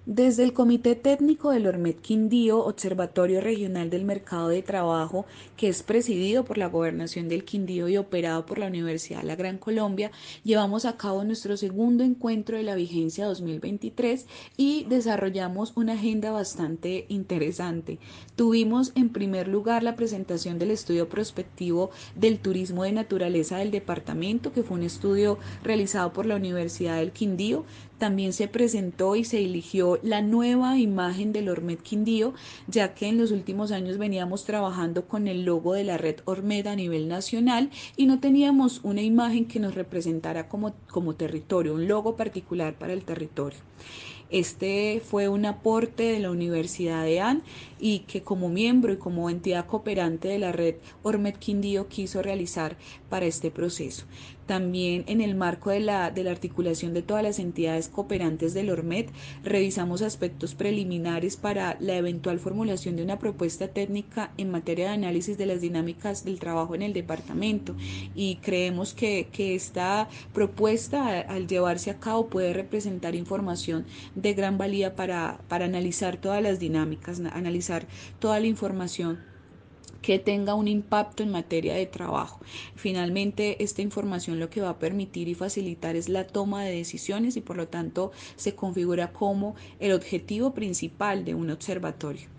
Desde el Comité Técnico del Ormet Quindío, Observatorio Regional del Mercado de Trabajo, que es presidido por la Gobernación del Quindío y operado por la Universidad La Gran Colombia, llevamos a cabo nuestro segundo encuentro de la vigencia 2023 y desarrollamos una agenda bastante interesante. Tuvimos en primer lugar la presentación del estudio prospectivo del turismo de naturaleza del departamento, que fue un estudio realizado por la Universidad del Quindío. También se presentó y se eligió la nueva imagen del Ormet Quindío, ya que en los últimos años veníamos trabajando con el logo de la red Ormet a nivel nacional y no teníamos una imagen que nos representara como territorio, un logo particular para el territorio. Este fue un aporte de la Universidad de AN y que como miembro y como entidad cooperante de la red Ormet Quindío quiso realizar para este proceso. También en el marco de la articulación de todas las entidades cooperantes del ORMET, revisamos aspectos preliminares para la eventual formulación de una propuesta técnica en materia de análisis de las dinámicas del trabajo en el departamento y creemos que esta propuesta al llevarse a cabo puede representar información de gran valía para analizar todas las dinámicas, analizar toda la información que tenga un impacto en materia de trabajo. Finalmente, esta información lo que va a permitir y facilitar es la toma de decisiones y por lo tanto se configura como el objetivo principal de un observatorio.